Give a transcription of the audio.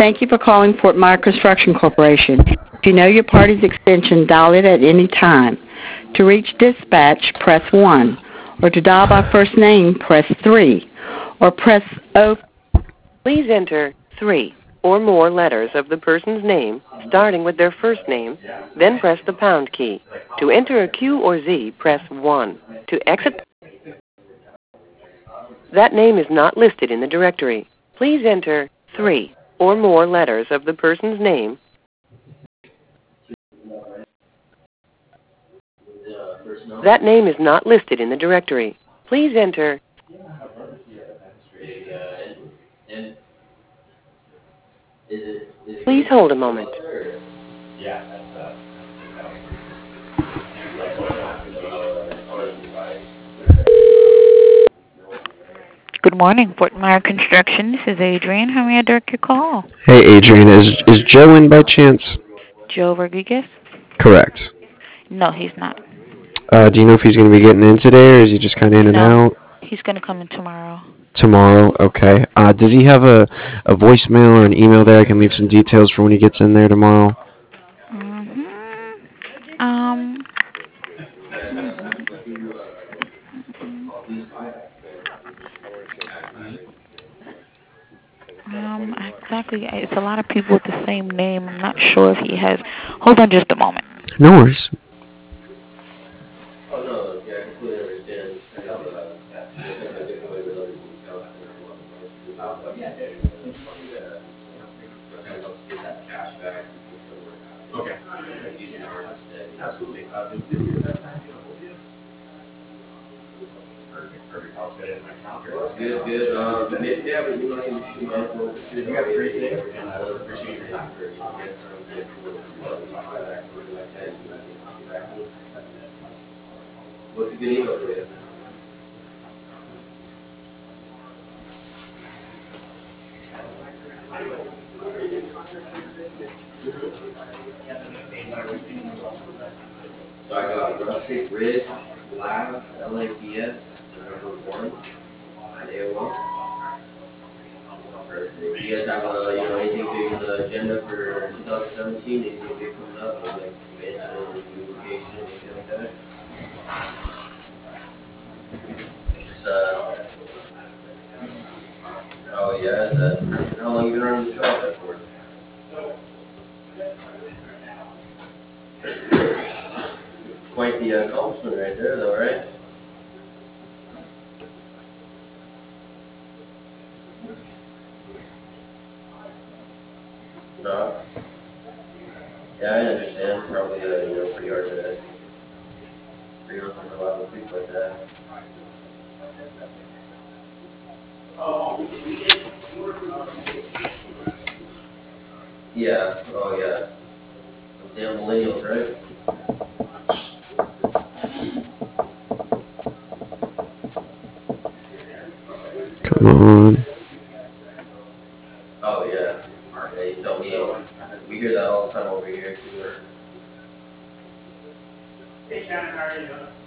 Thank you for calling Fort Myer Construction Corporation. If you know your party's extension, dial it at any time. To reach dispatch, press 1. Or to dial by first name, press 3. Or press O. Please enter 3 or more letters of the person's name, starting with their first name, then press the pound key. To enter a Q or Z, press 1. To exit, that name is not listed in the directory. Please enter 3 or more letters of the person's name. That name is not listed in the directory. Please enter. Please hold a moment. Good morning, Fort Myer Construction. This is Adrian. How may I direct your call? Hey, Adrian, is Joe in by chance? Joe Rodriguez? Correct. No, he's not. Do you know if he's going to be getting in today, or is he just kind of in and out? He's going to come in tomorrow. Tomorrow, okay. Does he have a voicemail or an email there? I can leave some details for when he gets in there tomorrow. Exactly. It's a lot of people with the same name. I'm not sure if he has. Hold on just a moment. No worries. So I got Rustic Ridge, Lab, LAPS, number 1, at AOL. Do you guys have, anything big on the agenda for 2017? Anything big coming up, like expansion, new location, anything like that? Just, oh yeah, how long you been running the truck for? Quite the accomplishment right there, though, right? No. Yeah, I understand. Probably, pretty hard to figure out a lot of things like that. Yeah. Oh, yeah. Those damn millennials, right? Come on. Oh, yeah. Yeah, you tell me. We hear that all the time over here, too. Hey, Shannon, how are you doing?